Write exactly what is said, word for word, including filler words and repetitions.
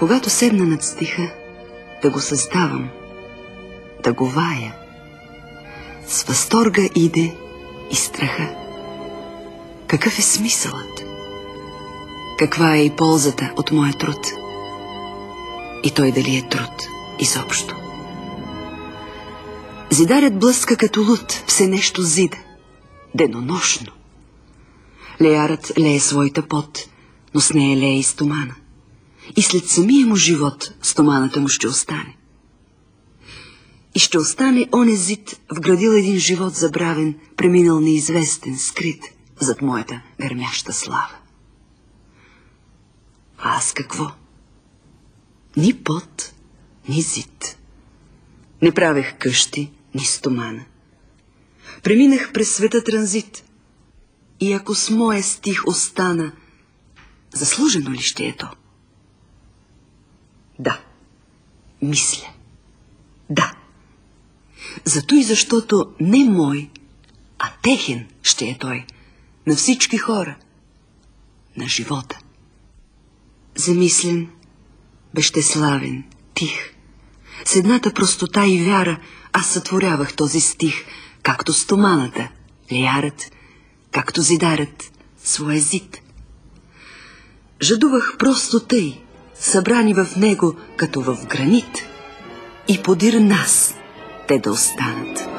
Когато седна над стиха да го създавам, да го вая, с възторга иде и страха. Какъв е смисълът? Каква е и ползата от моя труд? И той дали е труд изобщо? Зидарят блъска като луд, все нещо зида, денонощно. Леярът лее своята пот, но с нея лее и стомана. И след самия му живот стоманата му ще остане. И ще остане оне зид, вградил един живот забравен, преминал неизвестен, скрит зад моята гърмяща слава. А аз какво? Ни пот, ни зид. Не правех къщи, ни стомана. Преминах през света транзит. И ако с моя стих остана, заслужено ли ще е то? Да, мисля. Да. Зато и защото не мой, а техен ще е той. На всички хора. На живота. Замислен, безщеславен, тих. С едната простота и вяра аз сътворявах този стих, както стоманата, леярът, както зидарят своя зид. Жадувах просто тъй, събрани в него като в гранит, и подир нас те да останат.